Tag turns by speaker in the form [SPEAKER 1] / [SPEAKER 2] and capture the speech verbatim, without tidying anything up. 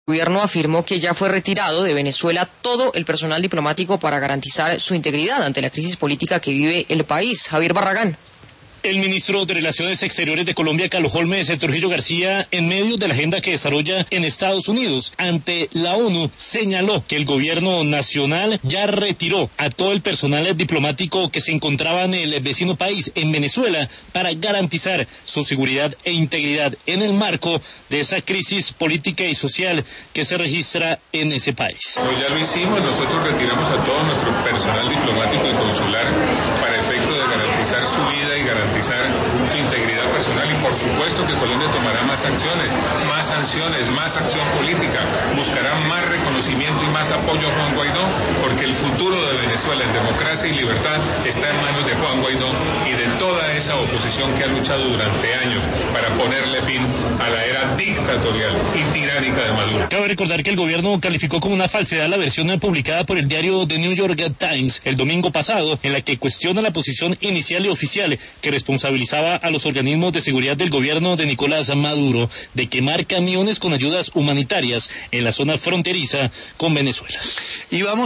[SPEAKER 1] El gobierno afirmó que ya fue retirado de Venezuela todo el personal diplomático para garantizar su integridad ante la crisis política que vive el país. Javier Barragán.
[SPEAKER 2] El ministro de Relaciones Exteriores de Colombia, Carlos Holmes Trujillo García, en medio de la agenda que desarrolla en Estados Unidos ante la ONU, señaló que el gobierno nacional ya retiró a todo el personal diplomático que se encontraba en el vecino país, en Venezuela, para garantizar su seguridad e integridad en el marco de esa crisis política y social que se registra en ese país.
[SPEAKER 3] Pues ya lo hicimos, nosotros retiramos a todo nuestro personal diplomático y consular para efecto de garantizar su vida y garantizar su integridad personal, y por supuesto que Colombia tomará más acciones, más sanciones, más acción política, buscará más reconocimiento y más apoyo a Juan Guaidó, porque el futuro de Venezuela en democracia y libertad está en manos de Juan Guaidó y de toda esa oposición que ha luchado durante años para ponerle fin a la era dictatorial y tiránica de Maduro.
[SPEAKER 2] Cabe recordar que el gobierno calificó como una falsedad la versión publicada por el diario The New York Times el domingo pasado, en la que cuestiona la posición inicial y oficial que responsabilizaba a los organismos de seguridad del gobierno de Nicolás Maduro de quemar camiones con ayudas humanitarias en la zona fronteriza con Venezuela.
[SPEAKER 4] Y vamos